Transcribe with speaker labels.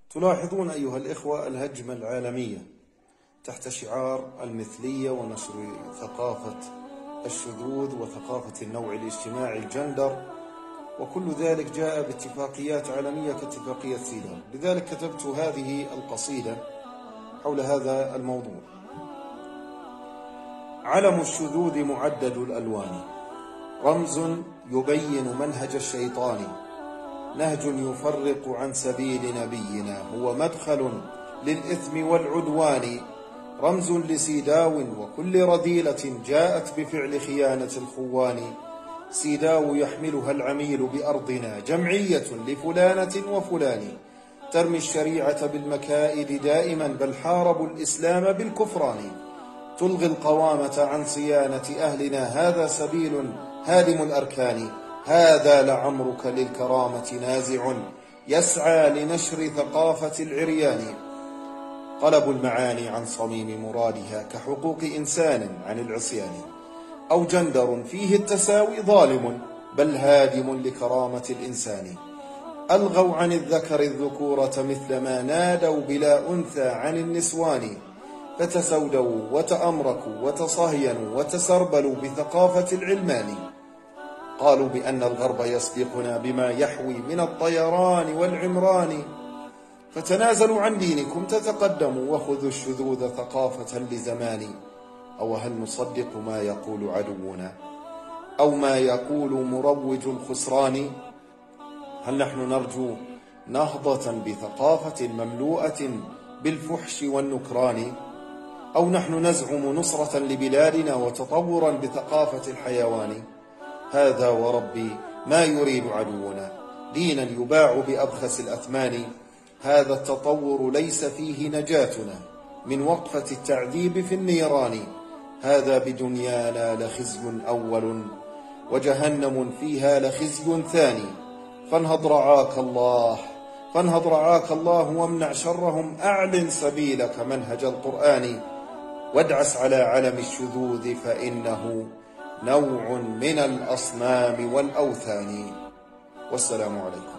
Speaker 1: تلاحظون أيها الإخوة الهجمة العالمية تحت شعار المثلية ونشر ثقافة الشذوذ وثقافة النوع الاجتماعي الجندر، وكل ذلك جاء باتفاقيات عالمية كاتفاقية سيداو. لذلك كتبت هذه القصيدة حول هذا الموضوع. علم الشذوذ معدد الألوان، رمز يبين منهج الشيطان، نهج يفرق عن سبيل نبينا، هو مدخل للإثم والعدوان، رمز لسيداو وكل رذيلة جاءت بفعل خيانة الخوان. سيداو يحملها العميل بأرضنا، جمعية لفلانة وفلان، ترمي الشريعة بالمكائد دائما، بل حاربوا الإسلام بالكفران. تلغي القوامة عن صيانة أهلنا، هذا سبيل هادم الأركان. هذا لعمرك للكرامة نازع، يسعى لنشر ثقافة العريان. قلبوا المعاني عن صميم مرادها، كحقوق إنسان عن العصيان، أو جندر فيه التساوي ظالم، بل هادم لكرامة الإنسان. ألغوا عن الذكر الذكورة مثلما نادوا بلا أنثى عن النسوان، فتسودوا وتأمركوا وتصهينوا وتسربلوا بثقافة العلمان. قالوا بأن الغرب يسبقنا بما يحوي من الطيران والعمران، فتنازلوا عن دينكم تتقدموا، وخذوا الشذوذ ثقافة لزمان. أو هل نصدق ما يقول عدونا أو ما يقول مروج الخسران؟ هل نحن نرجو نهضة بثقافة مملوءة بالفحش والنكران؟ أو نحن نزعم نصرة لبلادنا وتطورا بثقافة الحيوان؟ هذا وربي ما يريد عدونا، دينا يباع بأبخس الأثمان. هذا التطور ليس فيه نجاتنا من وقفة التعذيب في النيران. هذا بدنيانا لخزي أول، وجهنم فيها لخزي ثاني. فانهض رعاك الله، فانهض رعاك الله، وامنع شرهم، أعلن سبيلك منهج القرآن. وادعس على علم الشذوذ، فإنه نوع من الأصنام والأوثان. والسلام عليكم.